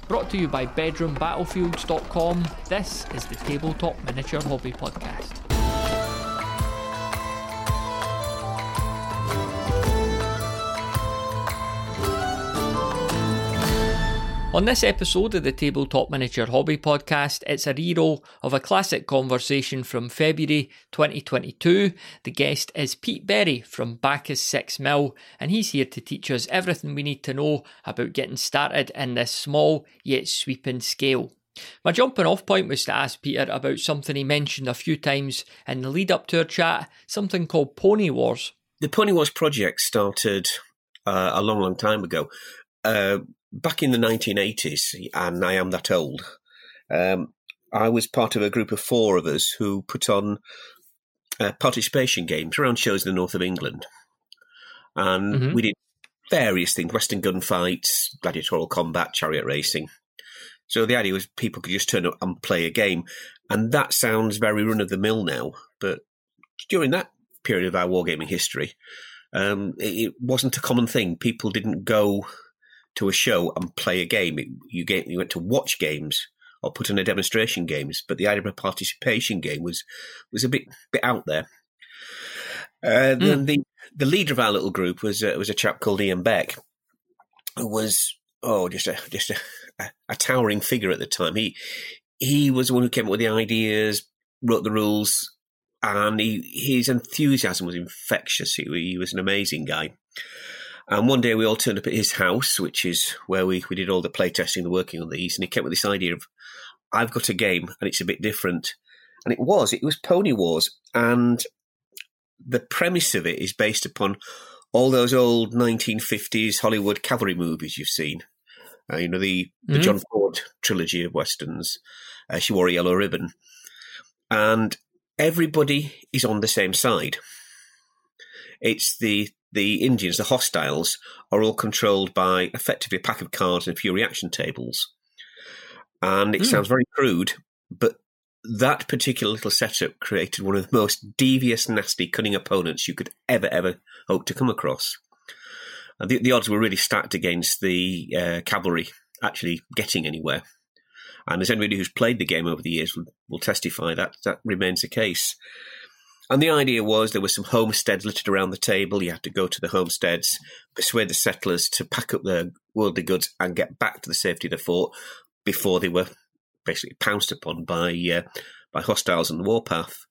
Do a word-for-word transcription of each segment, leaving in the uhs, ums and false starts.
Brought to you by bedroom battlefields dot com, this is the Tabletop Miniature Hobby Podcast. On this episode of the Tabletop Miniature Hobby Podcast, it's a reroll of a classic conversation from February twenty twenty-two. The guest is Pete Berry from Bacchus six mil, and he's here to teach us everything we need to know about getting started in this small yet sweeping scale. My jumping off point was to ask Peter about something he mentioned a few times in the lead up to our chat, something called Pony Wars. The Pony Wars project started uh, a long, long time ago. Uh, Back in the nineteen eighties, and I am that old, um, I was part of a group of four of us who put on uh, participation games around shows in the north of England. And mm-hmm. we did various things, Western gunfights, gladiatorial combat, chariot racing. So the idea was people could just turn up and play a game. And that sounds very run-of-the-mill now, but during that period of our wargaming history, um, it, it wasn't a common thing. People didn't go to a show and play a game. You get, you went to watch games or put on a demonstration games, but the idea of a participation game was was a bit bit out there. Uh, mm. Then the the leader of our little group was uh, was a chap called Ian Beck, who was oh just a just a, a, a towering figure at the time. He he was the one who came up with the ideas, wrote the rules, and he, his enthusiasm was infectious. He, he was an amazing guy. And one day we all turned up at his house, which is where we, we did all the playtesting, the working on these, and he came with this idea of, I've got a game, and it's a bit different. And it was, it was Pony Wars. And the premise of it is based upon all those old nineteen fifties Hollywood cavalry movies you've seen. Uh, you know, the, the mm-hmm. John Ford trilogy of Westerns, uh, She Wore a Yellow Ribbon. And everybody is on the same side. It's the... The Indians, the hostiles, are all controlled by effectively a pack of cards and a few reaction tables. And it mm. sounds very crude, but that particular little setup created one of the most devious, nasty, cunning opponents you could ever, ever hope to come across. And the, the odds were really stacked against the uh, cavalry actually getting anywhere. And as anybody who's played the game over the years will, will testify, that that remains the case. And the idea was there were some homesteads littered around the table. You had to go to the homesteads, persuade the settlers to pack up their worldly goods and get back to the safety of the fort before they were basically pounced upon by uh, by hostiles on the warpath.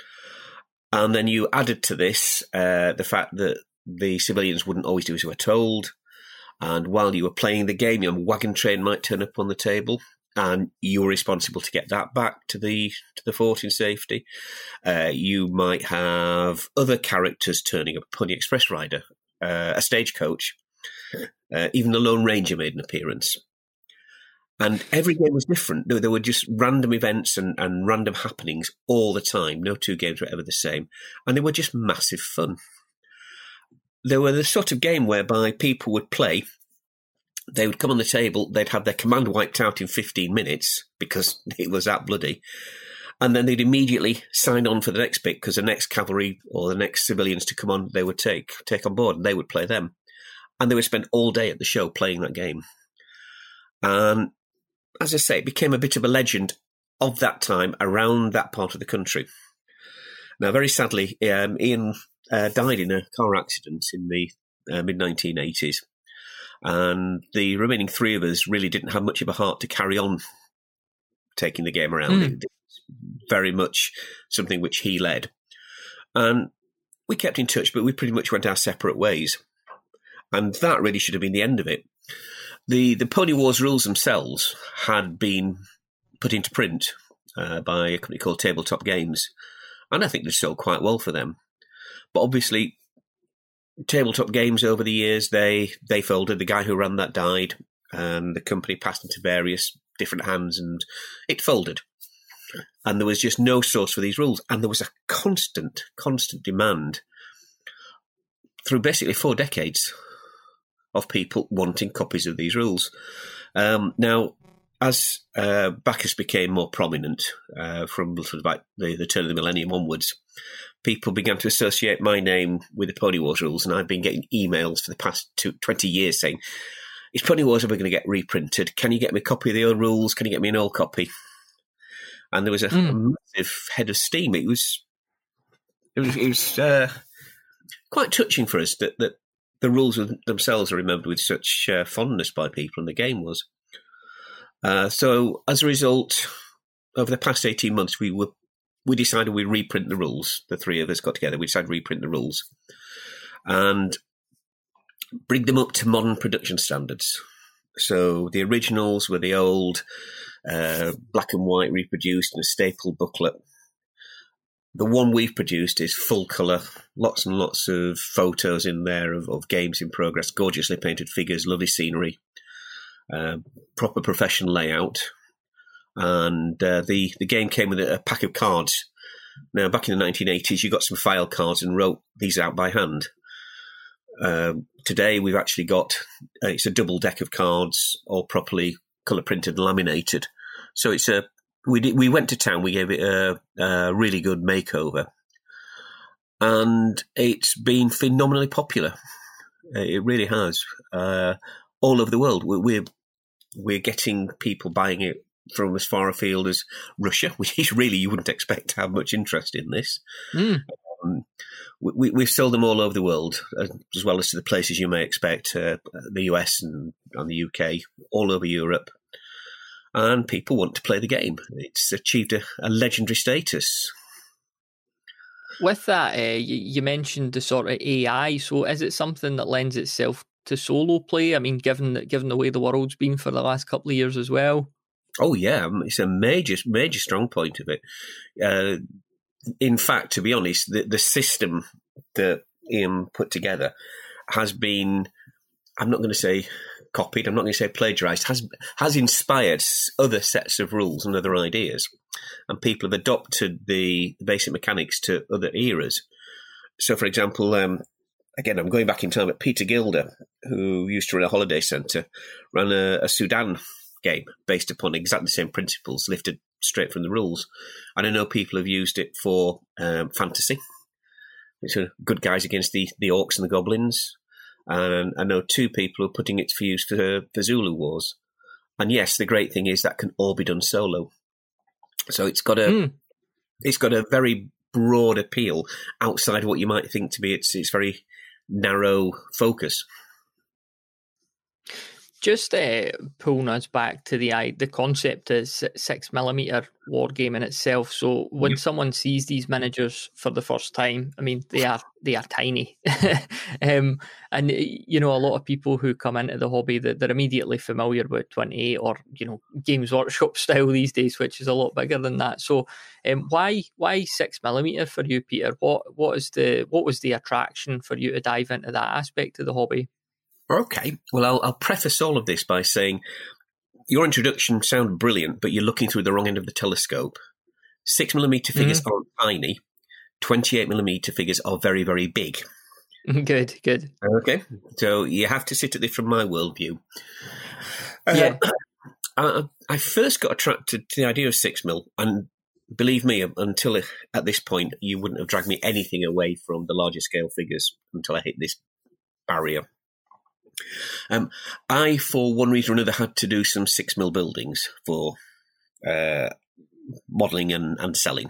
And then you added to this uh, the fact that the civilians wouldn't always do as they were told. And while you were playing the game, your wagon train might turn up on the table, and you were responsible to get that back to the to the fort in safety. Uh, you might have other characters turning up, a Pony Express rider, uh, a stagecoach, uh, even the Lone Ranger made an appearance. And every game was different. There, there were just random events and, and random happenings all the time. No two games were ever the same. And they were just massive fun. They were the sort of game whereby people would play. They would come on the table, they'd have their command wiped out in fifteen minutes because it was that bloody. And then they'd immediately sign on for the next bit because the next cavalry or the next civilians to come on, they would take take on board and they would play them. And they would spend all day at the show playing that game. And as I say, it became a bit of a legend of that time around that part of the country. Now, very sadly, um, Ian uh, died in a car accident in the uh, mid nineteen eighties. And the remaining three of us really didn't have much of a heart to carry on taking the game around. Mm. It was very much something which he led. And we kept in touch, but we pretty much went our separate ways. And that really should have been the end of it. The the Pony Wars rules themselves had been put into print uh, by a company called Tabletop Games. And I think they sold quite well for them. But obviously, Tabletop Games over the years, they they folded. The guy who ran that died, and the company passed into various different hands, and it folded. And there was just no source for these rules, and there was a constant, constant demand through basically four decades of people wanting copies of these rules. Um, now, as uh, Bacchus became more prominent uh, from sort of like the, the turn of the millennium onwards, people began to associate my name with the Pony Wars rules, and I've been getting emails for the past two, twenty years saying, his probably was, are we going to get reprinted? Can you get me a copy of the old rules? Can you get me an old copy? And there was a, mm. a massive head of steam. It was, it was, it was uh, quite touching for us that, that the rules themselves are remembered with such uh, fondness by people, and the game was. Uh, so as a result, over the past eighteen months, we were we decided we'd reprint the rules. The three of us got together. We decided to reprint the rules and bring them up to modern production standards. So the originals were the old uh, black and white reproduced in a staple booklet. The one we've produced is full colour, lots and lots of photos in there of, of games in progress, gorgeously painted figures, lovely scenery, uh, proper professional layout. And uh, the, the game came with a pack of cards. Now, back in the nineteen eighties, you got some file cards and wrote these out by hand. Um, today, we've actually got, uh, it's a double deck of cards, all properly colour printed and laminated. So it's a, we did, we went to town, we gave it a, a really good makeover. And it's been phenomenally popular. It really has. Uh, all over the world. We're, we're getting people buying it from as far afield as Russia, which is really, you wouldn't expect to have much interest in this. Mm. Um, we, we've sold them all over the world, as well as to the places you may expect, uh, the U S and, and the U K, all over Europe. And people want to play the game. It's achieved a, a legendary status. With that, uh, you, you mentioned the sort of A I, so is it something that lends itself to solo play? I mean, given that, given the way the world's been for the last couple of years as well? Oh, yeah, it's a major, major strong point of it. Uh, in fact, to be honest, the, the system that Ian put together has been, I'm not going to say copied, I'm not going to say plagiarised, has has inspired other sets of rules and other ideas. And people have adopted the, the basic mechanics to other eras. So, for example, um, again, I'm going back in time, but Peter Gilder, who used to run a holiday centre, ran a, a Sudan game based upon exactly the same principles lifted straight from the rules. And I know people have used it for um, fantasy. It's a good guys against the, the orcs and the goblins. And I know two people are putting it for use for, for Zulu Wars. And yes, the great thing is that can all be done solo. So it's got a mm. it's got a very broad appeal outside of what you might think to be its its very narrow focus. Just uh, pulling us back to the the concept is six millimeter war game in itself. So when yep. someone sees these miniatures for the first time, I mean they are they are tiny, um, and you know a lot of people who come into the hobby that they're immediately familiar with twenty-eight or you know Games Workshop style these days, which is a lot bigger than that. So um, why why six millimeter for you, Peter? What what is the what was the attraction for you to dive into that aspect of the hobby? Okay, well, I'll, I'll preface all of this by saying your introduction sounded brilliant, but you're looking through the wrong end of the telescope. Six millimeter figures mm-hmm. aren't tiny. twenty-eight millimeter figures are very, very big. Good, good. Okay, so you have to sit at this from my worldview. Uh, yeah. I, I first got attracted to the idea of six mil, and believe me, until at this point, you wouldn't have dragged me anything away from the larger scale figures until I hit this barrier. Um, I, for one reason or another, had to do some six mil buildings for uh, modelling and, and selling.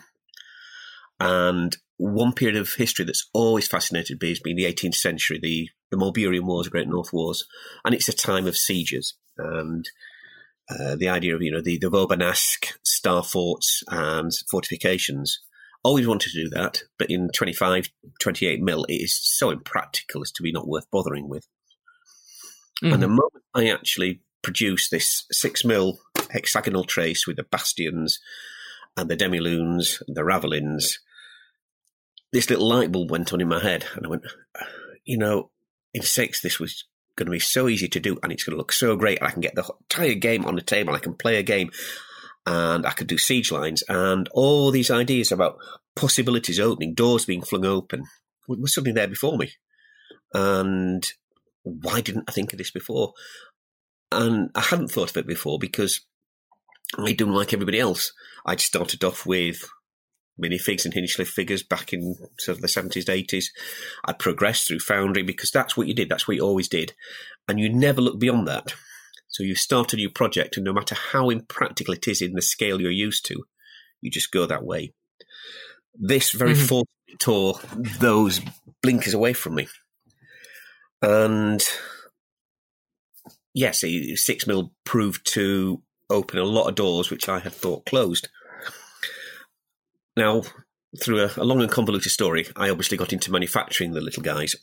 And one period of history that's always fascinated me has been the eighteenth century, the, the Mulburian Wars, the Great North Wars. And it's a time of sieges. And uh, the idea of, you know, the, the Vauban-esque star forts and fortifications. Always wanted to do that. But in twenty-five, twenty-eight mil, it is so impractical as to be not worth bothering with. Mm-hmm. And the moment I actually produced this six mil hexagonal trace with the bastions and the demilunes and the ravelins, this little light bulb went on in my head. And I went, you know, in six, this was going to be so easy to do and it's going to look so great. And I can get the entire game on the table. I can play a game and I could do siege lines and all these ideas about possibilities opening, doors being flung open was something there before me. And why didn't I think of this before? And I hadn't thought of it before because I'd done like everybody else. I'd started off with minifigs and Hinchcliffe figures back in sort of the seventies, eighties. I'd progressed through Foundry because that's what you did. That's what you always did. and you never look beyond that. So you start a new project, and no matter how impractical it is in the scale you're used to, you just go that way. This very mm-hmm. forcibly tore those blinkers away from me. And yes, six mil proved to open a lot of doors which I had thought closed. Now, through a, a long and convoluted story, I obviously got into manufacturing the little guys.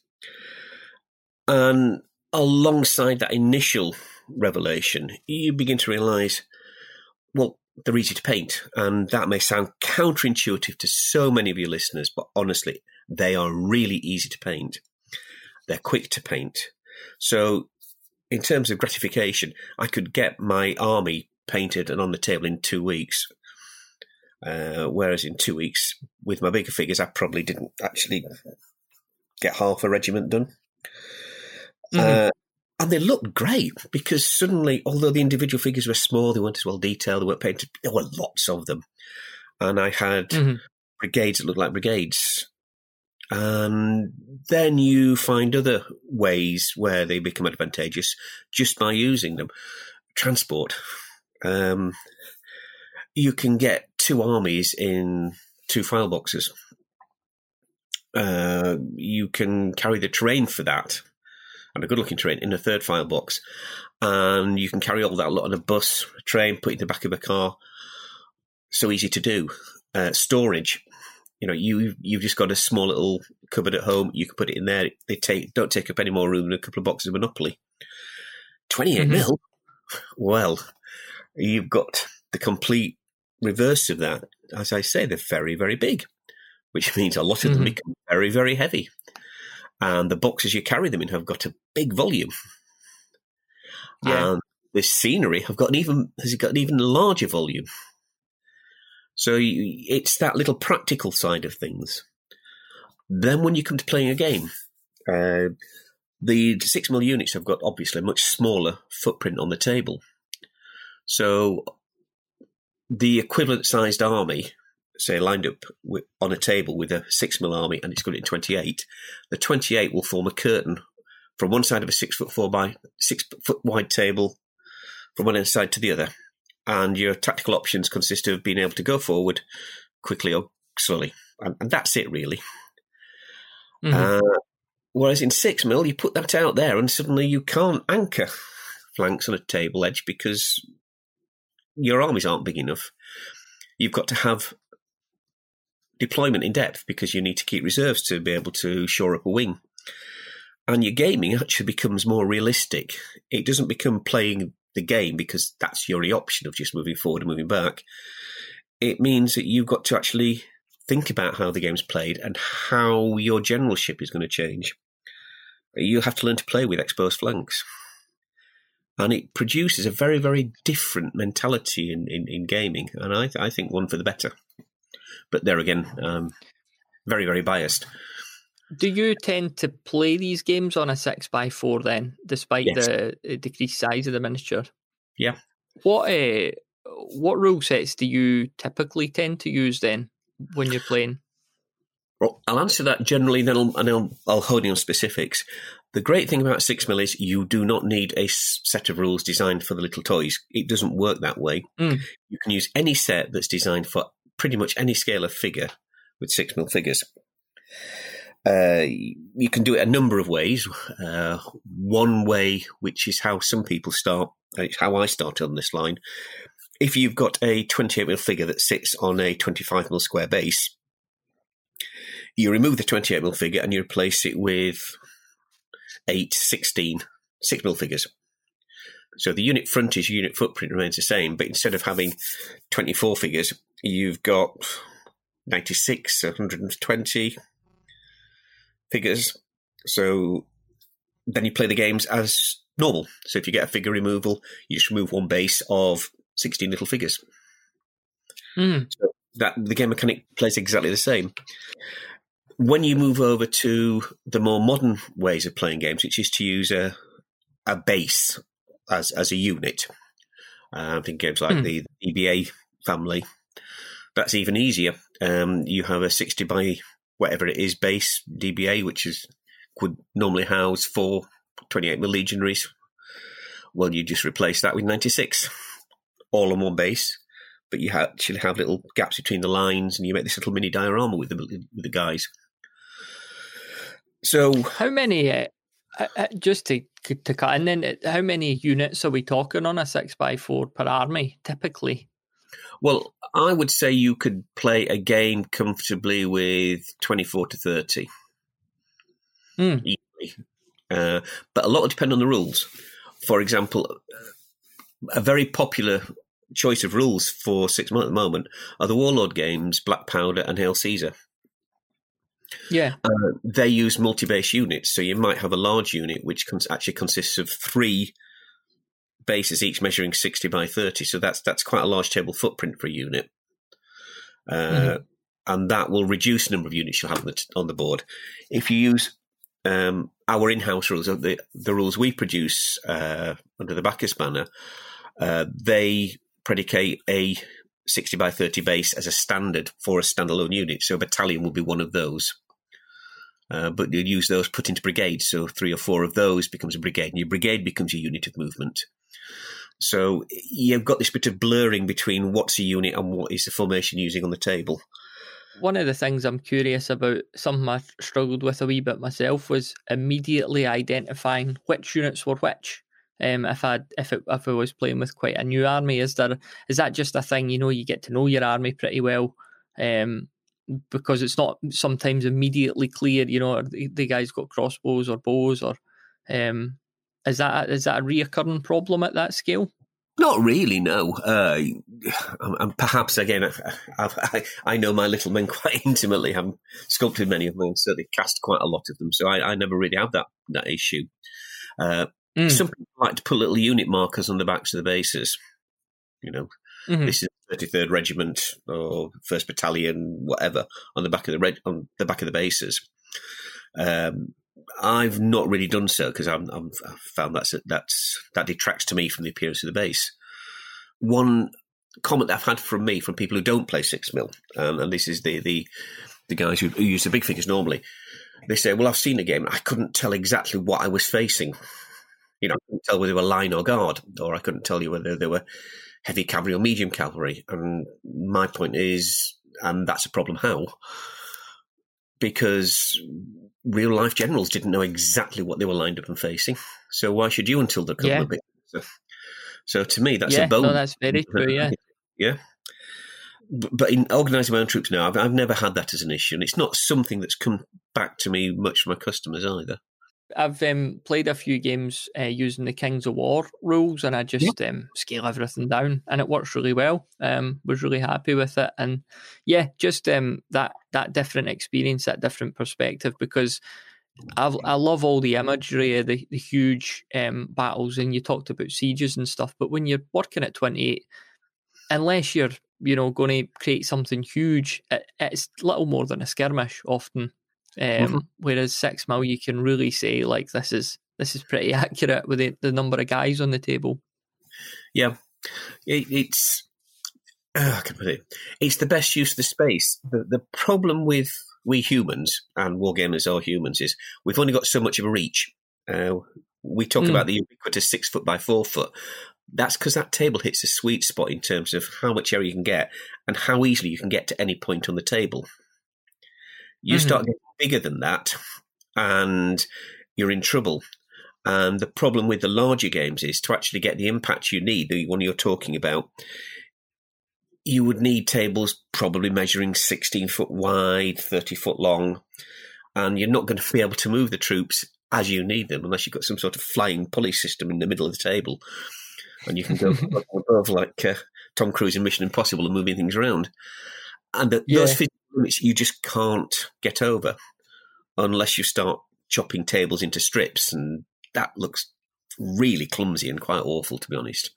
And alongside that initial revelation, you begin to realise, well, they're easy to paint. And that may sound counterintuitive to so many of your listeners, but honestly, they are really easy to paint. They're quick to paint. So in terms of gratification, I could get my army painted and on the table in two weeks. Uh, whereas in two weeks, with my bigger figures, I probably didn't actually get half a regiment done. Mm-hmm. Uh, and they looked great because suddenly, although the individual figures were small, they weren't as well detailed, they weren't painted, there were lots of them. And I had mm-hmm. brigades that looked like brigades. And then you find other ways where they become advantageous just by using them. Transport. Um, you can get two armies in two file boxes. Uh, you can carry the terrain for that, and a good-looking terrain, in a third file box. And you can carry all that lot on a bus, a train, put it in the back of a car. So easy to do. Uh, storage. You know, you, you've just got a small little cupboard at home. You can put it in there. They take don't take up any more room than a couple of boxes of Monopoly. twenty-eight mm-hmm. mil? Well, you've got the complete reverse of that. As I say, they're very, very big, which means a lot of mm-hmm. them become very, very heavy. And the boxes you carry them in have got a big volume. Yeah. And the scenery have got an even has got an even larger volume. So you, it's that little practical side of things. Then when you come to playing a game, uh, the six mil units have got obviously a much smaller footprint on the table. So the equivalent sized army, say lined up with, on a table with a six mil army, and it's got it in twenty-eight, the twenty-eight will form a curtain from one side of a six foot four by six foot wide table from one side to the other. And your tactical options consist of being able to go forward quickly or slowly. And, and that's it, really. Mm-hmm. Uh, whereas in six mil, you put that out there and suddenly you can't anchor flanks on a table edge because your armies aren't big enough. You've got to have deployment in depth because you need to keep reserves to be able to shore up a wing. And your gaming actually becomes more realistic. It doesn't become playing the game because that's your only option of just moving forward and moving back. It means that you've got to actually think about how the game's played and how your generalship is going to change. You have to learn to play with exposed flanks. And it produces a very, very different mentality in, in, in gaming, and I, I think one for the better. But there again, um, very, very biased. Do you tend to play these games on a six by four then, despite yes. the decreased size of the miniature? Yeah. What uh, what rule sets do you typically tend to use then when you're playing? Well, I'll answer that generally, then I'll, and I'll, I'll hone in on specifics. The great thing about six mil is you do not need a set of rules designed for the little toys. It doesn't work that way. Mm. You can use any set that's designed for pretty much any scale of figure with six mil figures. Uh, you can do it a number of ways. Uh, one way, which is how some people start, it's how I started on this line. If you've got a twenty-eight mil figure that sits on a twenty-five mil square base, you remove the twenty-eight mil figure and you replace it with eight, sixteen six mil figures. So the unit frontage, unit footprint remains the same, but instead of having twenty-four figures, you've got ninety-six, one hundred twenty figures. So then you play the games as normal. So if you get a figure removal, you just remove one base of sixteen little figures. Mm. So that the game mechanic plays exactly the same. When you move over to the more modern ways of playing games, which is to use a a base as as a unit, uh, I think games like mm. the E B A family, that's even easier. Um, you have a sixty by whatever it is base D B A, which is would normally house four twenty-eight mil Legionaries. Well, you just replace that with ninety-six, all on one base. But you actually have little gaps between the lines, and you make this little mini diorama with the with the guys. So, how many? Uh, uh, just to to cut, and then uh, how many units are we talking on a six by four per army typically? Well, I would say you could play a game comfortably with twenty-four to thirty. Mm. Easily. Uh, but a lot will depend on the rules. For example, a very popular choice of rules for six months at the moment are the Warlord games, Black Powder and Hail Caesar. Yeah. Uh, they use multi-base units, so you might have a large unit which cons- actually consists of three bases, each measuring sixty by thirty. So that's that's quite a large table footprint for a unit. Uh, mm-hmm. And that will reduce the number of units you'll have on the, on the board. If you use um, our in-house rules, the, the rules we produce uh, under the Bacchus banner, uh, they predicate a sixty by thirty base as a standard for a standalone unit. So a battalion will be one of those. Uh, but you'll use those put into brigades. So three or four of those becomes a brigade, and your brigade becomes a unit of movement. So you've got this bit of blurring between what's a unit and what is the formation using on the table. One of the things I'm curious about, something I struggled with a wee bit myself, was immediately identifying which units were which. Um, if I if it, if I was playing with quite a new army, is there is that just a thing? You know, you get to know your army pretty well, um, because it's not sometimes immediately clear. You know, the, the guy's got crossbows or bows, or um, is that is that a reoccurring problem at that scale? Not really, no. Uh, and perhaps, again, I, I know my little men quite intimately. I've sculpted many of them and certainly cast quite a lot of them, so I, I never really have that, that issue. Uh, mm. Some people like to put little unit markers on the backs of the bases. You know, mm-hmm. This is thirty-third Regiment or first Battalion, whatever, on the back of the reg- on the back of the bases. Um, I've not really done so because I'm, I'm, I've found that's, that's, that detracts to me from the appearance of the base. One comment that I've had from me, from people who don't play six mil, um, and this is the, the, the guys who, who use the big figures normally, they say, well, I've seen a game, I couldn't tell exactly what I was facing. You know, I couldn't tell whether they were line or guard, or I couldn't tell you whether they were heavy cavalry or medium cavalry. And my point is, and that's a problem, how? Because real life generals didn't know exactly what they were lined up and facing. So why should you until they're coming yeah. a bit? So, so to me, that's yeah, a bone. No, that's very true, yeah. Yeah. But in organising my own troops now, I've, I've never had that as an issue. And it's not something that's come back to me much from my customers either. I've um, played a few games uh, using the Kings of War rules, and I just yeah. um, scale everything down, and it works really well. Um, was really happy with it, and yeah, just um, that that different experience, that different perspective, because I I love all the imagery of the, the huge um, battles, and you talked about sieges and stuff, but when you're working at twenty-eight, unless you're you know going to create something huge, it, it's little more than a skirmish often. Um, mm-hmm. Whereas six mil, you can really say like this is this is pretty accurate with the, the number of guys on the table. Yeah, it, it's uh, I can put it. It's the best use of the space. The, the problem with we humans, and wargamers are humans, is we've only got so much of a reach. Uh, we talk mm. about the ubiquitous six foot by four foot. That's because that table hits a sweet spot in terms of how much area you can get and how easily you can get to any point on the table. You mm-hmm. start getting bigger than that, and you're in trouble. And the problem with the larger games is to actually get the impact you need, the one you're talking about, you would need tables probably measuring sixteen foot wide, thirty foot long, and you're not going to be able to move the troops as you need them unless you've got some sort of flying pulley system in the middle of the table. And you can go above like uh, Tom Cruise in Mission Impossible and moving things around. And the, yeah. those physical limits you just can't get over unless you start chopping tables into strips, and that looks really clumsy and quite awful, to be honest.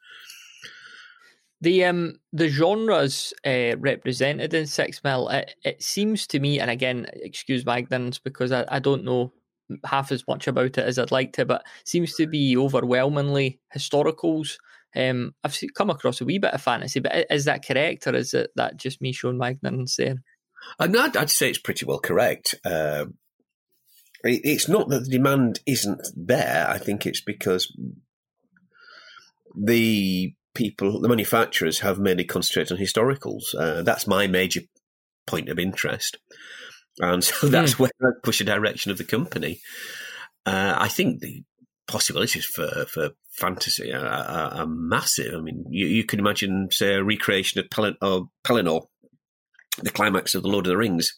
The um the genres uh, represented in six mil, it, it seems to me, and again, excuse my ignorance because I, I don't know half as much about it as I'd like to, but seems to be overwhelmingly historicals. Um, I've come across a wee bit of fantasy, but is that correct, or is it that just me showing my ignorance there? Uh, no, I'd, I'd say it's pretty well correct. Uh, it's not that the demand isn't there. I think it's because the people, the manufacturers, have mainly concentrated on historicals. Uh, that's my major point of interest. And so that's mm. where I push the direction of the company. Uh, I think the possibilities for, for fantasy are, are, are massive. I mean, you, you can imagine, say, a recreation of Pelin- or Pelennor, the climax of The Lord of the Rings,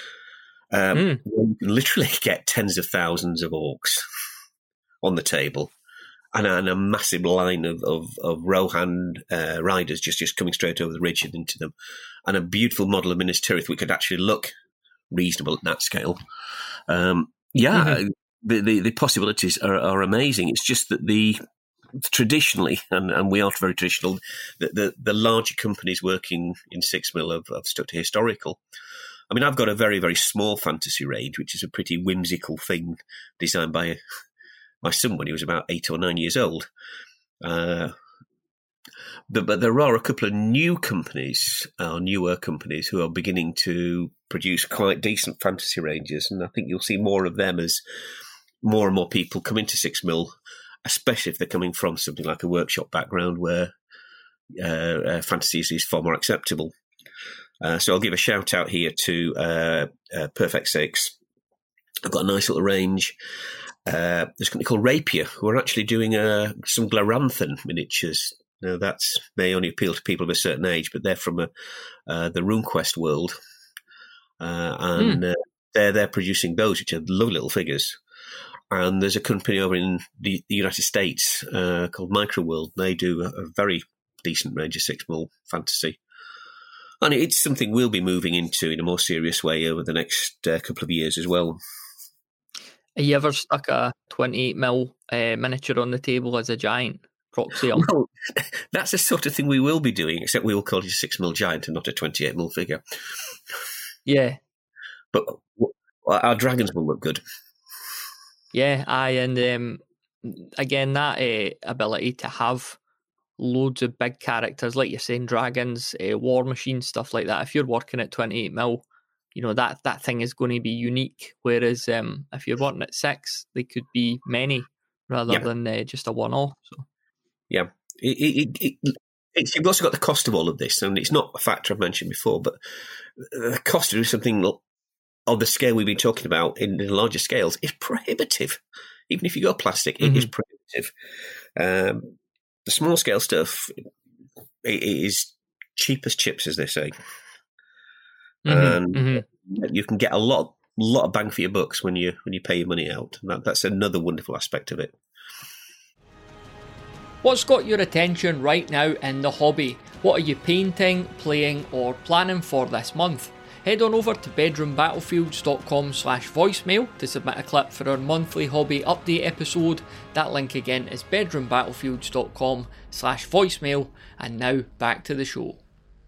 um, mm. where you can literally get tens of thousands of orcs on the table. And, and a massive line of, of, of Rohan uh, riders just, just coming straight over the ridge and into them. And a beautiful model of Minas Tirith, which could actually look reasonable at that scale. Um, yeah, mm-hmm. the, the, the possibilities are, are amazing. It's just that the traditionally, and, and we are very traditional, the, the, the larger companies working in six mil have, have stuck to historical. I mean, I've got a very, very small fantasy range, which is a pretty whimsical thing designed by my son when he was about eight or nine years old. Uh, but, but there are a couple of new companies, uh, newer companies, who are beginning to produce quite decent fantasy ranges, and I think you'll see more of them as more and more people come into six mil, especially if they're coming from something like a workshop background where uh, uh, fantasy is far more acceptable. Uh, so I'll give a shout out here to uh, uh, Perfect Six. I've got a nice little range. Uh, there's a company called Rapier who are actually doing uh, some Gloranthan miniatures. Now, that may only appeal to people of a certain age, but they're from a, uh, the RuneQuest world. Uh, and mm. uh, they're, they're producing those, which are lovely little figures. And there's a company over in the, the United States uh, called Microworld. They do a, a very decent range of six mil fantasy. And it's something we'll be moving into in a more serious way over the next uh, couple of years as well. Have you ever stuck a twenty-eight mil uh, miniature on the table as a giant proxy? Well, that's the sort of thing we will be doing, except we will call it a six mil giant and not a twenty-eight mil figure. Yeah. But our dragons will look good. Yeah, aye, and um, again, that uh, ability to have loads of big characters, like you're saying, dragons, uh, war machines, stuff like that. If you're working at twenty-eight mil, you know, that, that thing is going to be unique. Whereas um, if you're working at six, they could be many rather yeah. than uh, just a one-off. So. Yeah. It, it, it, it's, you've also got the cost of all of this, and it's not a factor I've mentioned before, but the cost of doing something of the scale we've been talking about in the larger scales is prohibitive. Even if you go plastic, mm-hmm. it is prohibitive. Um, the small scale stuff it is cheap as chips, as they say. Mm-hmm. And mm-hmm. you can get a lot, lot of bang for your bucks when you when you pay your money out. And that, that's another wonderful aspect of it. What's got your attention right now in the hobby? What are you painting, playing, or planning for this month? Head on over to bedroombattlefields.com slash voicemail to submit a clip for our monthly hobby update episode. That link again is bedroombattlefields.com slash voicemail. And now back to the show.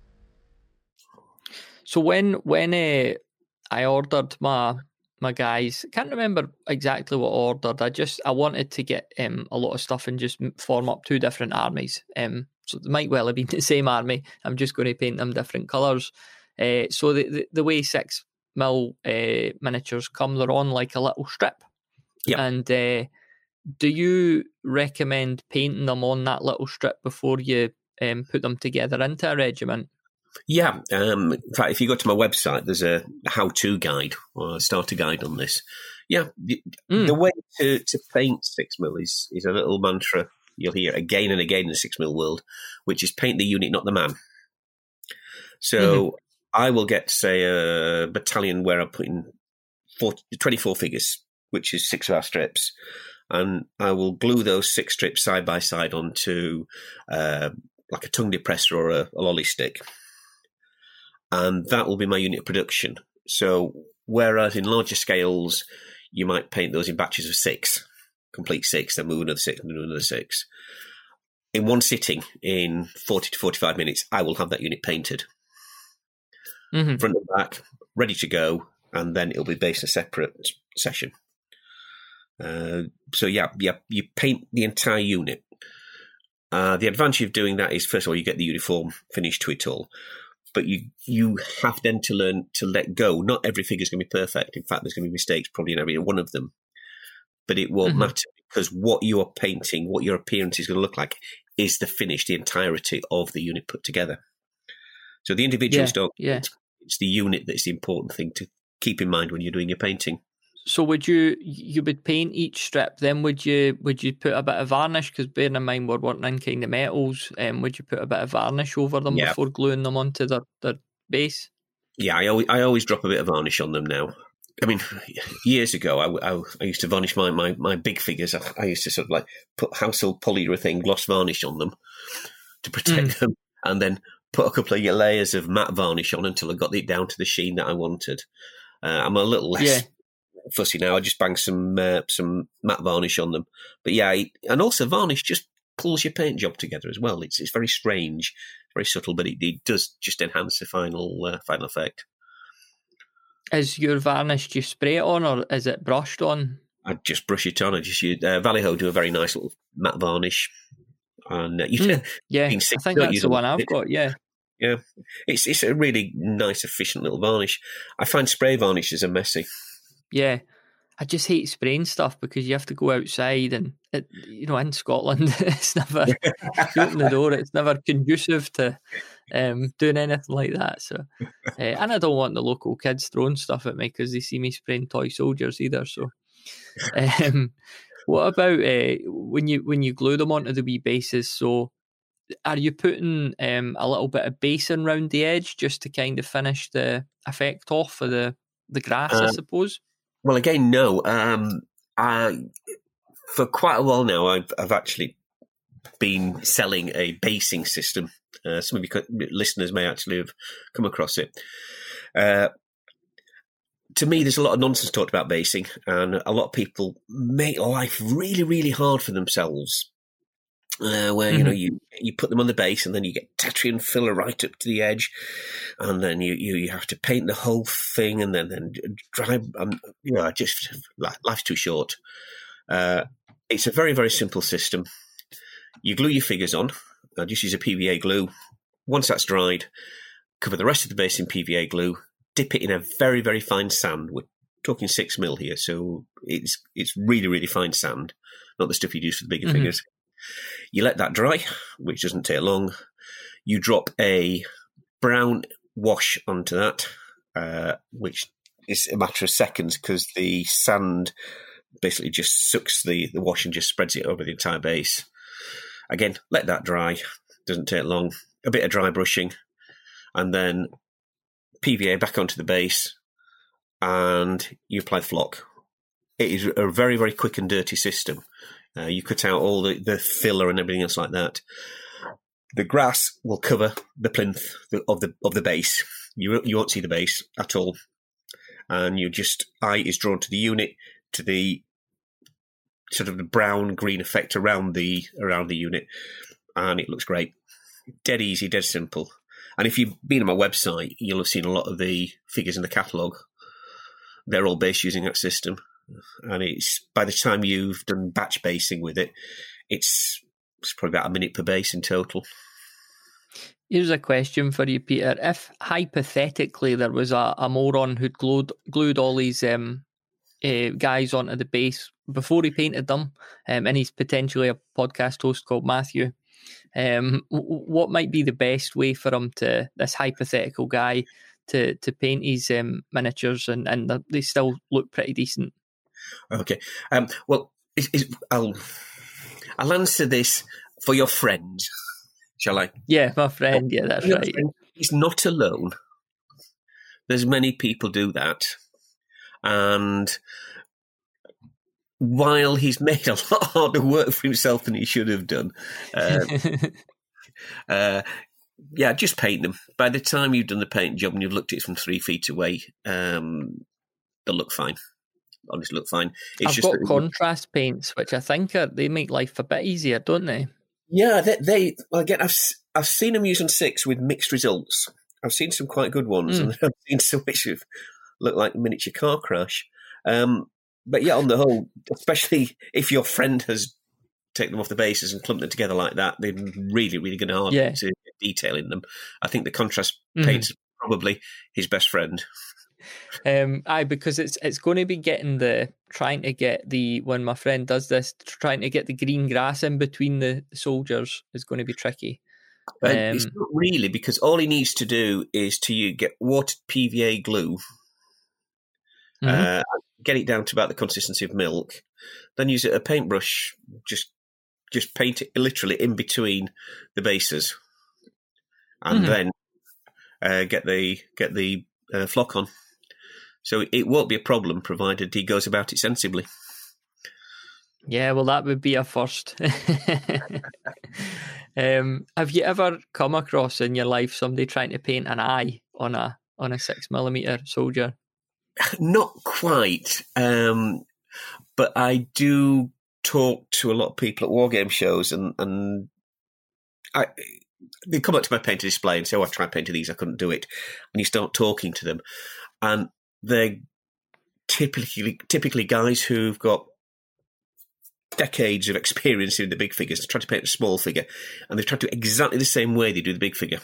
So when when uh, I ordered my my guys, can't remember exactly what I ordered. I just I wanted to get um, a lot of stuff and just form up two different armies. Um, so it might well have been the same army. I'm just going to paint them different colours. Uh, so the, the the way six mil uh, miniatures come, they're on like a little strip. Yeah. And uh, do you recommend painting them on that little strip before you um, put them together into a regiment? Yeah. Um, in fact, if you go to my website, there's a how-to guide or a starter guide on this. Yeah. The, mm. the way to, to paint six mil is, is a little mantra you'll hear again and again in the six mil world, which is paint the unit, not the man. So mm-hmm. I will get, say, a battalion where I'm putting four, twenty-four figures, which is six of our strips, and I will glue those six strips side by side onto uh, like a tongue depressor or a, a lolly stick. And that will be my unit of production. So whereas in larger scales, you might paint those in batches of six, complete six, then move another six, and move another six. In one sitting, in forty to forty-five minutes, I will have that unit painted. Mm-hmm. Front and back, ready to go, and then it'll be based in a separate session. Uh, so yeah, yeah, you paint the entire unit. Uh, the advantage of doing that is, first of all, you get the uniform finish to it all. but you you have then to learn to let go. Not every figure is going to be perfect. In fact, there's going to be mistakes probably in every one of them. But it won't mm-hmm. matter, because what you're painting, what your appearance is going to look like, is the finish, the entirety of the unit put together. So the individuals yeah, don't. Yeah. It's the unit that's the important thing to keep in mind when you're doing your painting. So would you you would paint each strip? Then would you would you put a bit of varnish? Because bearing in mind we're working in kind of metals, um, would you put a bit of varnish over them yeah. before gluing them onto their, their base? Yeah, I always I always drop a bit of varnish on them now. I mean, years ago, I, I, I used to varnish my, my, my big figures. I, I used to sort of like put household polyurethane gloss varnish on them to protect mm. them, and then put a couple of layers of matte varnish on until I got it down to the sheen that I wanted. Uh, I'm a little less yeah. fussy now. I just bang some uh, some matte varnish on them. But yeah, and also varnish just pulls your paint job together as well. It's it's very strange, very subtle, but it, it does just enhance the final uh, final effect. Is your varnish, do you spray it on, or is it brushed on? I just brush it on. I just use uh, Vallejo do a very nice little matte varnish, and uh, you mm, know, yeah, I think that's the one I've it. got. Yeah, yeah, it's it's a really nice, efficient little varnish. I find spray varnishes are messy. Yeah, I just hate spraying stuff because you have to go outside, and it, you know, in Scotland, it's never you open the door, it's never conducive to um, doing anything like that. So, uh, and I don't want the local kids throwing stuff at me because they see me spraying toy soldiers either. So, um, what about uh, when you when you glue them onto the wee bases? So, are you putting um, a little bit of basing around the edge just to kind of finish the effect off for the the grass? Um, I suppose. Well, again, no. Um, I, for quite a while now, I've, I've actually been selling a basing system. Uh, some of your listeners may actually have come across it. Uh, to me, there's a lot of nonsense talked about basing, and a lot of people make life really, really hard for themselves. Uh, where mm-hmm. you know you you put them on the base, and then you get Tetrian filler right up to the edge, and then you, you, you have to paint the whole thing, and then then dry. Um, you know, just life's too short. Uh, it's a very very simple system. You glue your figures on. I just use a P V A glue. Once that's dried, cover the rest of the base in P V A glue. Dip it in a very very fine sand. We're talking six mil here, so it's it's really really fine sand, not the stuff you use for the bigger mm-hmm. figures. You let that dry, which doesn't take long. You drop a brown wash onto that, uh, which is a matter of seconds because the sand basically just sucks the, the wash and just spreads it over the entire base. Again, let that dry. Doesn't take long. A bit of dry brushing, and then P V A back onto the base, and you apply flock. It is a very, very quick and dirty system. Uh, you cut out all the, the filler and everything else like that. The grass will cover the plinth of the of the base. You you won't see the base at all, and you just eye is drawn to the unit, to the sort of the brown green effect around the around the unit, and it looks great. Dead easy, dead simple. And if you've been on my website, you'll have seen a lot of the figures in the catalogue. They're all based using that system. And it's by the time you've done batch basing with it, it's, it's probably about a minute per base in total. Here's a question for you, Peter. If hypothetically there was a, a moron who'd glued, glued all these um, uh, guys onto the base before he painted them, um, and he's potentially a podcast host called Matthew, um, what might be the best way for him to, this hypothetical guy, to, to paint his um, miniatures and, and they still look pretty decent? Okay. Um, well, it's, it's, I'll I'll answer this for your friend, shall I? Yeah, my friend. Yeah, that's right. Friend, he's not alone. There's many people do that. And while he's made a lot harder work for himself than he should have done, uh, uh, yeah, just paint them. By the time you've done the paint job and you've looked at it from three feet away, um, they'll look fine. Honestly, look fine. It's I've just got contrast paints, which I think are, they make life a bit easier, don't they? Yeah, they. they well, again, I've I've seen them use on six with mixed results. I've seen some quite good ones, mm. and I've seen some which have looked like a miniature car crash. Um, but yeah, on the whole, especially if your friend has taken them off the bases and clumped them together like that, they're really, really going to hard yeah. to detail in them. I think the contrast Mhm. paint's probably his best friend. Um, aye, because it's it's going to be getting the trying to get the when my friend does this, trying to get the green grass in between the soldiers is going to be tricky. And it's Um, not really, because all he needs to do is to you get watered P V A glue, mhm. uh, get it down to about the consistency of milk, then use a paintbrush, just just paint it literally in between the bases, and Mhm. then uh, get the get the uh, flock on. So it won't be a problem, provided he goes about it sensibly. Yeah, well, that would be a first. um, have you ever come across in your life somebody trying to paint an eye on a on a six millimeter soldier? Not quite, um, but I do talk to a lot of people at war game shows, and and I, they come up to my painter display and say, "Oh, I've tried painting these, I couldn't do it." And you start talking to them, and they're typically typically guys who've got decades of experience in the big figures to try to paint a small figure, and they've tried to do it exactly the same way they do the big figure.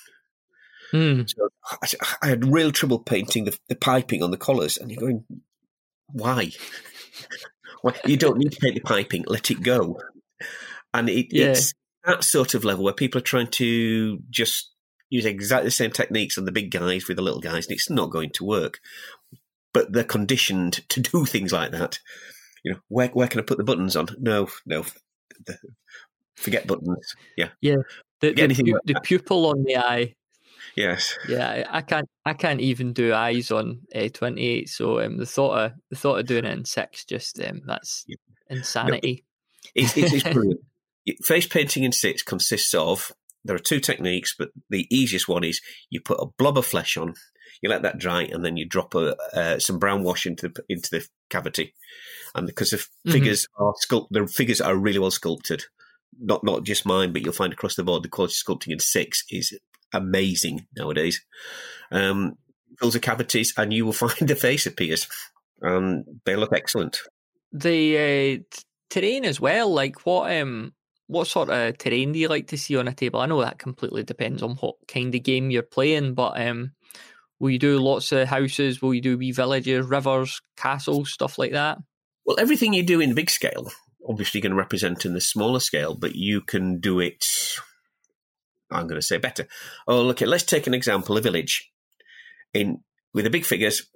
Mm. So I, I had real trouble painting the, the piping on the collars, and you're going, why? Well, you don't need to paint the piping, let it go. And it, Yeah. it's that sort of level where people are trying to just use exactly the same techniques on the big guys with the little guys, and it's not going to work. But they're conditioned to do things like that. You know, where where can I put the buttons on? No, no, the, forget buttons. Yeah, Yeah. The forget the, anything pu- like the that. pupil on the eye. Yes. Yeah, I, I can't. I can't even do eyes on A twenty-eight. So um, the thought of the thought of doing it in six just um, that's Yeah. insanity. No, it's, it's, it's brilliant. Face painting in six consists of, there are two techniques, but the easiest one is you put a blob of flesh on, you let that dry, and then you drop a, uh, some brown wash into the, into the cavity. And because the figures mm-hmm. are sculpt, the figures are really well sculpted. Not not just mine, but you'll find across the board the quality of sculpting in six is amazing nowadays. Um, fills the cavities, and you will find the face appears, and they look excellent. The uh, terrain as well. Like what um what sort of terrain do you like to see on a table? I know that completely depends on what kind of game you're playing, but um, will you do lots of houses? Will you do wee villages, rivers, castles, stuff like that? Well, everything you do in the big scale, obviously going to represent in the smaller scale, but you can do it, I'm going to say better. Oh, look, let's take an example, a village. In with the big figures,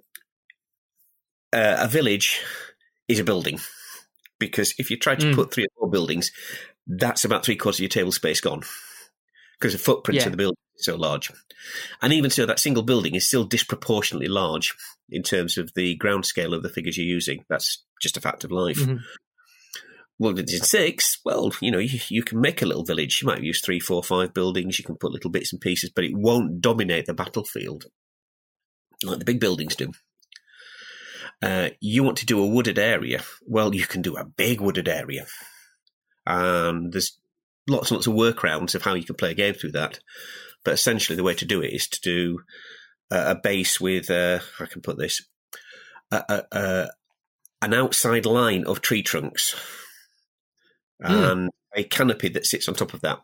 uh, a village is a building. Because if you try to mm. put three or four buildings, that's about three quarters of your table space gone. Because the footprint yeah. of the building is so large. And even so, that single building is still disproportionately large in terms of the ground scale of the figures you're using. That's just a fact of life. Mm-hmm. Well, in six, well, you know, you, you can make a little village. You might use three, four, five buildings. You can put little bits and pieces, but it won't dominate the battlefield like the big buildings do. Uh, you want to do a wooded area. Well, you can do a big wooded area. And there's lots and lots of workarounds of how you can play a game through that. But essentially the way to do it is to do a, a base with, uh, if I can put this, a, a, a, an outside line of tree trunks mm. and a canopy that sits on top of that.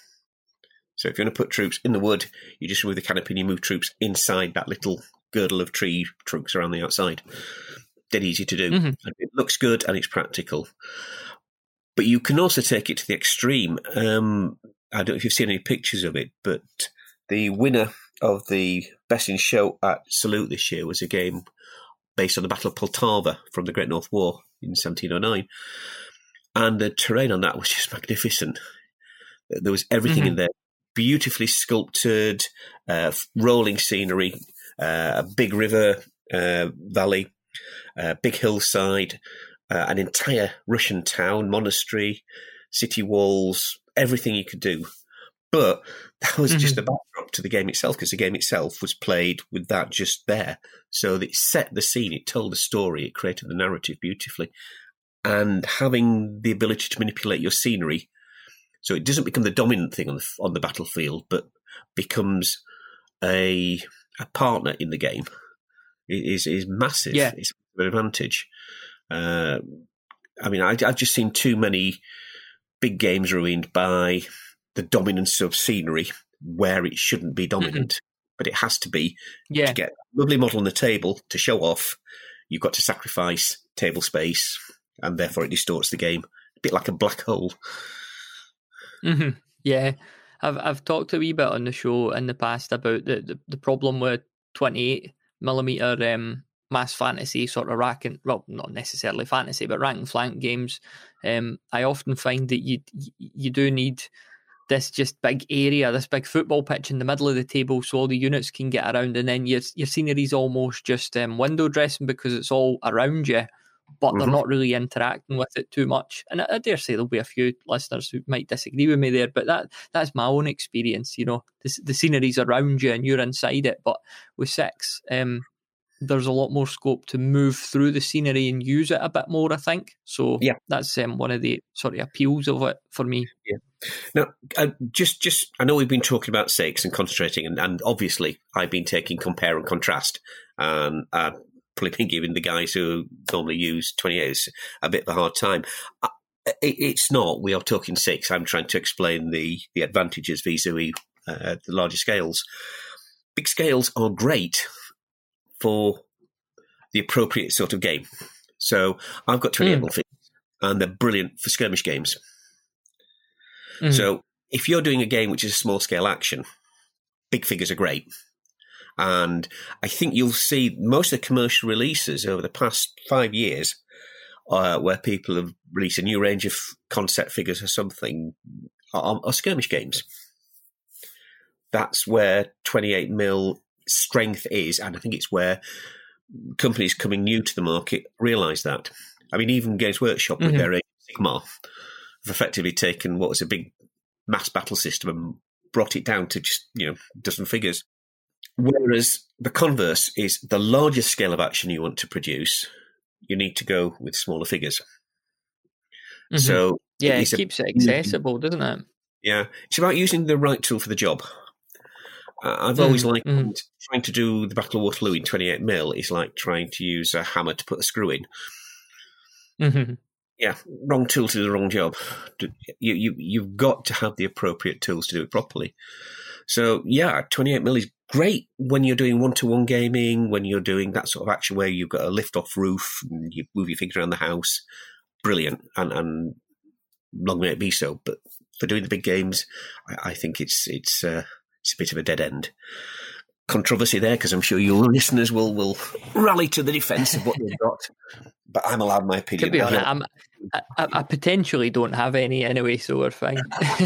So if you want to put troops in the wood, you just remove the canopy and you move troops inside that little girdle of tree trunks around the outside. Dead easy to do. Mm-hmm. It looks good and it's practical. But you can also take it to the extreme. Um, I don't know if you've seen any pictures of it, but the winner of the Best in Show at Salute this year was a game based on the Battle of Poltava from the Great North War in seventeen oh nine. And the terrain on that was just magnificent. There was everything mm-hmm. in there. Beautifully sculpted, uh, rolling scenery, uh, a big river uh, valley, uh, big hillside, uh, an entire Russian town, monastery, city walls, everything you could do. But that was mm-hmm. just a backdrop to the game itself, because the game itself was played with that just there. So it set the scene, it told the story, it created the narrative beautifully. And having the ability to manipulate your scenery, so it doesn't become the dominant thing on the on the battlefield, but becomes a a partner in the game, is is massive. Yeah. It's an advantage. Uh, I mean, I, I've just seen too many big games ruined by the dominance of scenery where it shouldn't be dominant, mm-hmm. but it has to be yeah. to get a lovely model on the table to show off. You've got to sacrifice table space, and therefore it distorts the game, a bit like a black hole. Mm-hmm. Yeah, I've I've talked a wee bit on the show in the past about the, the, the problem with twenty-eight millimeter um, mass fantasy sort of rack and, well, not necessarily fantasy, but rank and flank games. Um, I often find that you you do need this just big area, this big football pitch in the middle of the table, so all the units can get around, and then your your scenery's almost just um, window dressing because it's all around you, but mm-hmm. they're not really interacting with it too much. And I, I dare say there'll be a few listeners who might disagree with me there, but that that's my own experience. You know, the, the scenery's around you and you're inside it, but with six, um, there's a lot more scope to move through the scenery and use it a bit more, I think. So yeah. that's um, one of the sort of appeals of it for me. Yeah. Now, uh, just, just, I know we've been talking about six and concentrating, and, and obviously I've been taking compare and contrast, and I've probably been giving the guys who normally use twenty-eights a bit of a hard time. Uh, it, it's not. We are talking six. I'm trying to explain the, the advantages vis-a-vis uh, the larger scales. Big scales are great for the appropriate sort of game. So I've got twenty-eight mm. figures, and they're brilliant for skirmish games. Mm. So if you're doing a game which is a small scale action, big figures are great. And I think you'll see most of the commercial releases over the past five years uh, where people have released a new range of concept figures or something are, are skirmish games. That's where twenty-eight mil strength is, and I think it's where companies coming new to the market realise that. I mean, even Games Workshop mm-hmm. with their Age of Sigmar have effectively taken what was a big mass battle system and brought it down to just, you know, a dozen figures. Whereas the converse is the larger scale of action you want to produce, you need to go with smaller figures. Mm-hmm. So yeah, it keeps it accessible, doesn't it? Yeah, it's about using the right tool for the job. Uh, I've always mm, liked mm. trying to do the Battle of Waterloo in twenty-eight mil is like trying to use a hammer to put a screw in. Mm-hmm. Yeah, wrong tool to do the wrong job. You, you, you've got to have the appropriate tools to do it properly. So, yeah, twenty-eight mil is great when you're doing one-to-one gaming, when you're doing that sort of action where you've got a lift-off roof and you move your figure around the house. Brilliant, and, and long may it be so. But for doing the big games, I, I think it's it's uh, it's a bit of a dead end. Controversy there, because I'm sure your listeners will, will rally to the defence of what they've got. But I'm allowed my opinion. To be honest, I'm, I, I potentially don't have any anyway, so we're fine.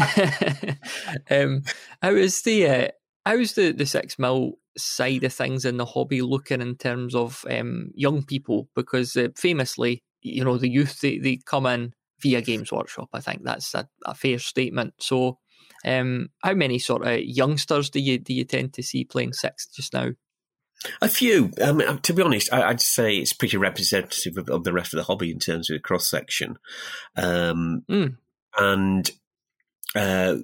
um, how is the uh, how's the, the six mil side of things in the hobby looking in terms of um, young people? Because uh, famously, you know, the youth they, they come in via Games Workshop. I think that's a, a fair statement. So, um, how many sort of youngsters do you do you tend to see playing six just now? A few. Um, to be honest, I, I'd say it's pretty representative of, of the rest of the hobby in terms of the cross section, um, mm. and uh,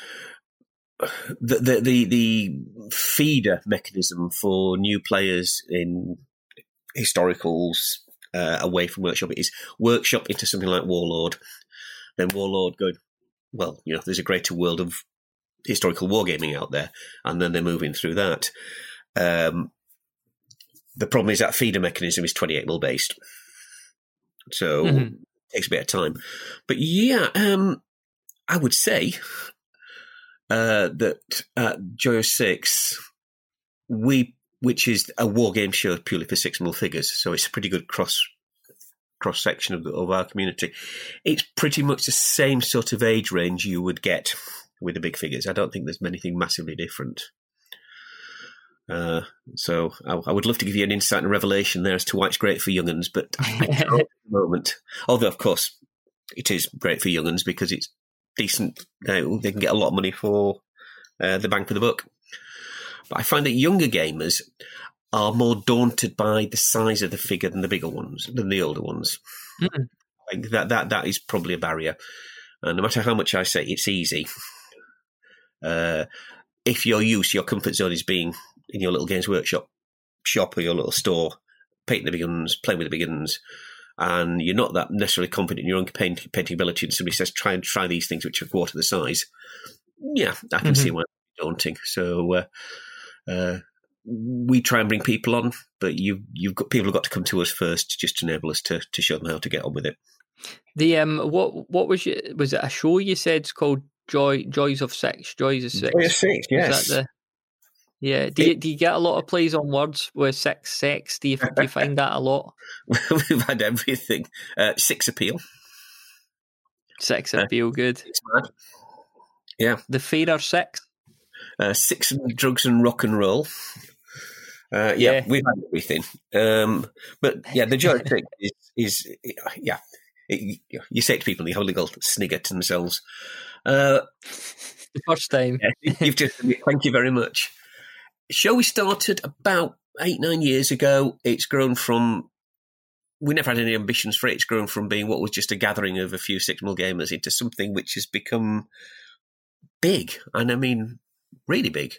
the, the the the feeder mechanism for new players in historicals uh, away from Workshop is Workshop into something like Warlord, then Warlord going, well, you know, there's a greater world of historical wargaming out there, and then they're moving through that. Um, the problem is that feeder mechanism is twenty-eight mil based, so mm-hmm. it takes a bit of time. But yeah, um, I would say uh, that at Joyo six, we, which is a war game show purely for six mil figures, so it's a pretty good cross cross section of, of our community. It's pretty much the same sort of age range you would get with the big figures. I don't think there's anything massively different. Uh, so I, I would love to give you an insight and revelation there as to why it's great for young'uns, but I can't at the moment. Although, of course, it is great for young'uns because it's decent. They, they can get a lot of money for uh, the bang for the buck. But I find that younger gamers are more daunted by the size of the figure than the bigger ones, than the older ones. Mm-hmm. Like that, that, that is probably a barrier. And no matter how much I say it's easy, uh, if you're used, your comfort zone is being in your little Games Workshop shop or your little store, painting the big guns, playing with the big guns, and you're not that necessarily confident in your own painting, painting ability, and somebody says, try and try these things which are a quarter the size. Yeah, I can mm-hmm. see why daunting. So uh, uh, we try and bring people on, but you, you've got people have got to come to us first, just to enable us to to show them how to get on with it. The um, what what was you, was it a show you said it's called Joy Joys of Six? Joys of Six. Joy of Six, yes. Is that the, yeah. Do you, do you get a lot of plays on words with six, sex? Do you, do you find that a lot? We've had everything. Uh, six appeal. Six appeal, uh, good. It's mad. Yeah. The fairer six. Uh, six and drugs and rock and roll. Uh, yeah, yeah, we've had everything. Um, but yeah, the joy of six is, is yeah. It, you say it to people, and they have a little snigger to themselves. Uh, the first time. Yeah, you've just thank you very much. Show we started about eight, nine years ago. It's grown from, we never had any ambitions for it. It's grown from being what was just a gathering of a few six mil gamers into something which has become big. And I mean, really big.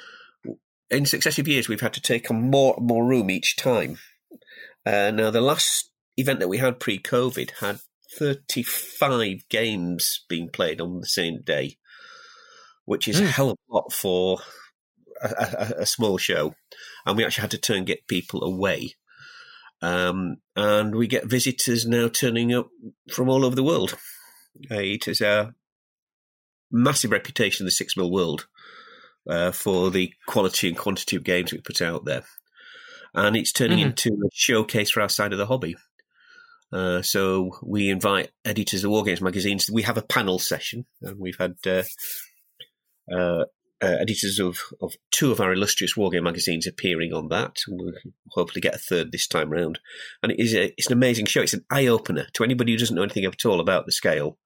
In successive years, we've had to take on more and more room each time. Uh, now, the last event that we had pre-COVID had thirty-five games being played on the same day, which is mm. a hell of a lot for a, a, a small show. And we actually had to turn get people away. Um, and we get visitors now turning up from all over the world. Uh, it is a massive reputation in the six mil world uh, for the quality and quantity of games we put out there. And it's turning mm. into a showcase for our side of the hobby. Uh, so we invite editors of War Games magazines. We have a panel session, and we've had uh, uh, uh, editors of, of two of our illustrious War Game magazines appearing on that. We'll hopefully get a third this time round. And it is a, it's an amazing show. It's an eye-opener to anybody who doesn't know anything at all about the scale.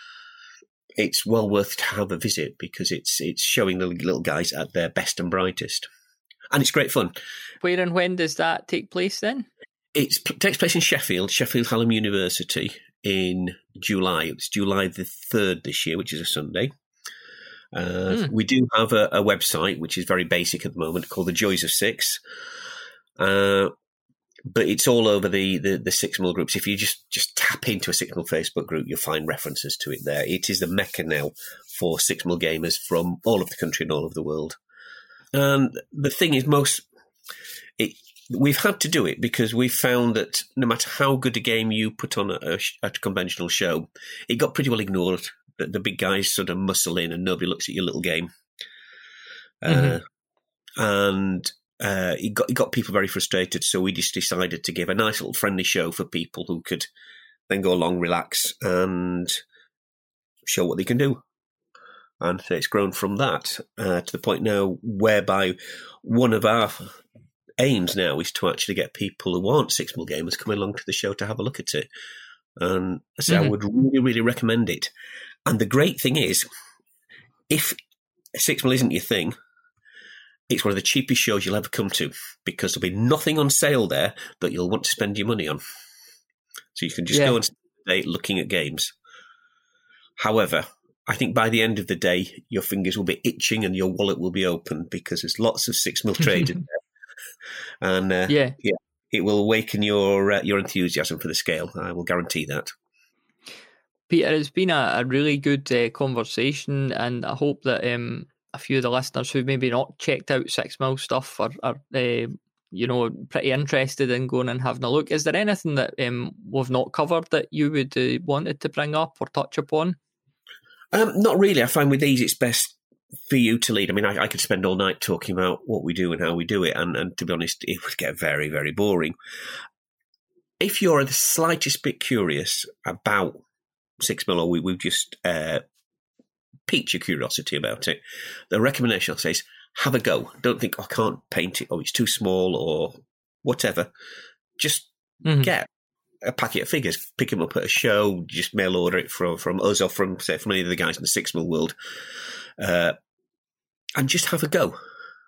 It's well worth to have a visit because it's it's showing the little guys at their best and brightest. And it's great fun. Where and when does that take place then? It takes place in Sheffield, Sheffield Hallam University in July. It's July the third this year, which is a Sunday. Uh, mm. We do have a, a website, which is very basic at the moment, called The Joys of Six. Uh, but it's all over the, the, the six mil groups. If you just, just tap into a six mil Facebook group, you'll find references to it there. It is the mecca now for six mil gamers from all of the country and all over the world. And the thing is, most... It, We've had to do it because we found that no matter how good a game you put on a, a, a conventional show, it got pretty well ignored. The, the big guys sort of muscle in and nobody looks at your little game. Mm-hmm. Uh, and uh, it, got, it got people very frustrated, so we just decided to give a nice little friendly show for people who could then go along, relax, and show what they can do. And it's grown from that uh, to the point now whereby one of our aims now is to actually get people who aren't six mil gamers coming along to the show to have a look at it. And so mm-hmm. I would really, really recommend it. And the great thing is, if six mil isn't your thing, it's one of the cheapest shows you'll ever come to because there'll be nothing on sale there that you'll want to spend your money on. So you can just yeah. go and stay looking at games. However, I think by the end of the day, your fingers will be itching and your wallet will be open because there's lots of six mil trade in there. And uh, yeah. yeah, it will awaken your uh, your enthusiasm for the scale. I will guarantee that. Peter, it's been a, a really good uh, conversation, and I hope that um, a few of the listeners who maybe not checked out six mil stuff are, are uh, you know, pretty interested in going and having a look. Is there anything that um, we've not covered that you would uh, wanted to bring up or touch upon? Um, not really. I find with these, it's best for you to lead. I mean, I, I could spend all night talking about what we do and how we do it, and, and to be honest, it would get very, very boring. If you're the slightest bit curious about six mil, or we, we've just uh, piqued your curiosity about it, the recommendation I'll say is have a go. Don't think, oh, I can't paint it, or it's too small, or whatever. Just mm-hmm. get a packet of figures, pick them up at a show, just mail order it from, from us or from, say, from any of the guys in the six mil world. Uh, and just have a go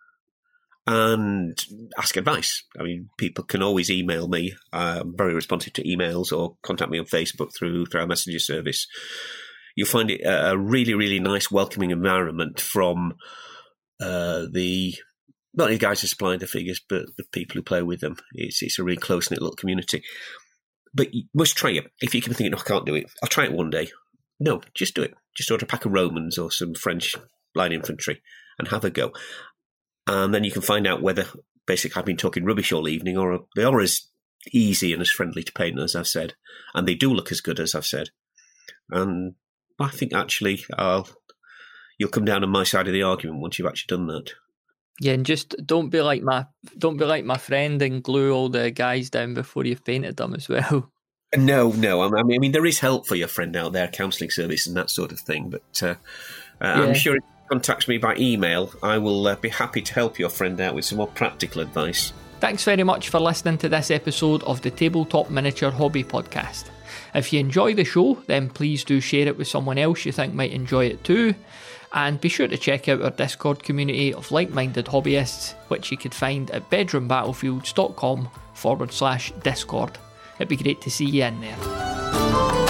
and ask advice. I mean, people can always email me. I'm very responsive to emails, or contact me on Facebook through, through our messenger service. You'll find it a really, really nice, welcoming environment from uh, the not only the guys who supply the figures, but the people who play with them. It's, it's a really close-knit little community. But you must try it. If you can think, no, I can't do it, I'll try it one day. No, just do it. Just order a pack of Romans or some French line infantry and have a go. And then you can find out whether basically I've been talking rubbish all evening, or they are as easy and as friendly to paint as I've said. And they do look as good as I've said. And I think actually I'll, you'll come down on my side of the argument once you've actually done that. Yeah, and just don't be like my don't be like my friend and glue all the guys down before you've painted them as well. No, no. I mean, I mean, there is help for your friend out there, counselling service and that sort of thing. But uh, uh, yeah. I'm sure if you contact me by email, I will uh, be happy to help your friend out with some more practical advice. Thanks very much for listening to this episode of the Tabletop Miniature Hobby Podcast. If you enjoy the show, then please do share it with someone else you think might enjoy it too. And be sure to check out our Discord community of like-minded hobbyists, which you could find at bedroombattlefields.com forward slash Discord. It'd be great to see you in there.